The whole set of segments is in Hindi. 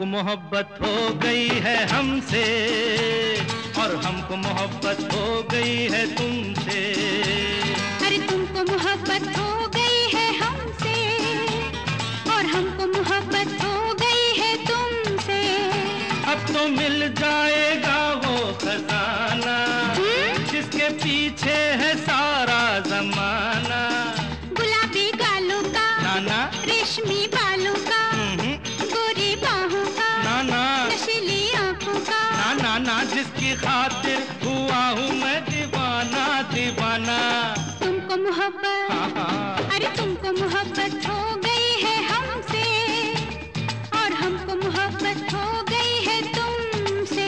हमको मोहब्बत हो गई है हमसे और हमको मोहब्बत हो गई है तुमसे। अरे तुमको मोहब्बत हो गई है हमसे और हमको मोहब्बत हो गई है तुमसे। अब तो मिल जाएगा वो खजाना जिसके पीछे है सारा जमाना। गुलाबी गालों का नाना, रेशमी बालों का, गोरी बाहों का, नाना, नशीली आंखों का, नाना ना, जिसकी खातिर हुआ हूँ मैं दीवाना दीवाना। तुमको मोहब्बत, हाँ हाँ, अरे तुमको मोहब्बत हो गई है हमसे और हमको मोहब्बत हो गई है तुमसे।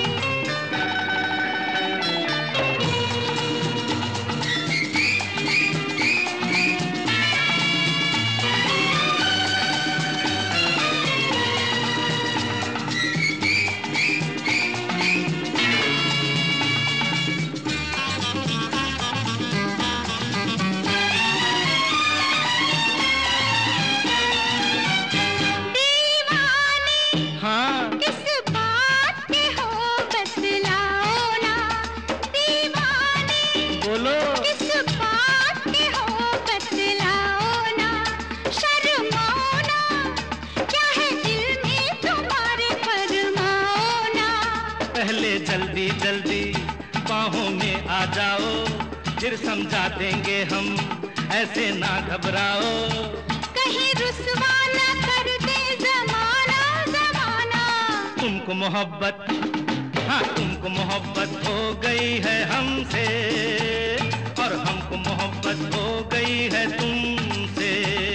बोलो किस बात के हो बतलाओ ना, शर्माओ ना, क्या है दिल में तुम्हारे फरमाओ ना। पहले जल्दी जल्दी बाहों में आ जाओ, फिर समझा देंगे हम, ऐसे ना घबराओ। कहीं रुसवा ना कर दे जमाना जमाना। तुमको मोहब्बत, हाँ तुमको मोहब्बत हो गई है हमसे और हमको मोहब्बत हो गई है तुमसे।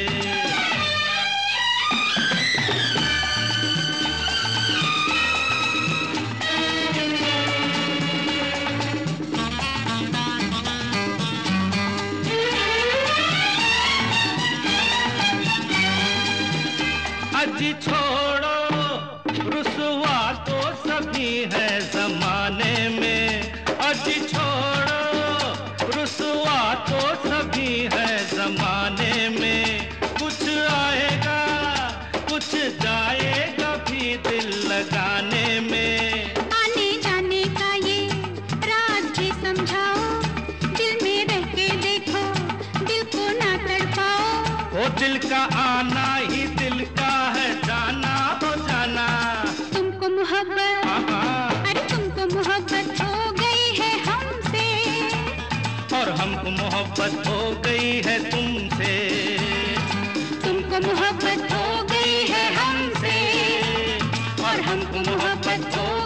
अजी छोड़ो रुसवा तो सभी है जमाने में, अजी छोड़ो रुसवा तो सभी है जमाने में। कुछ आएगा कुछ जाएगा भी दिल लगाने में। आने जाने का ये राज भी समझाओ, दिल में रह के देखो, दिल को ना तड़पाओ। वो दिल का आना ही दिल का है जाना हो जाना। तुमको मोहब्बत, अरे तुमको मोहब्बत हो गई है हमसे और हमको मोहब्बत हो गई है तुमसे। तुमको मोहब्बत हो गई है हमसे और हमको मोहब्बत हो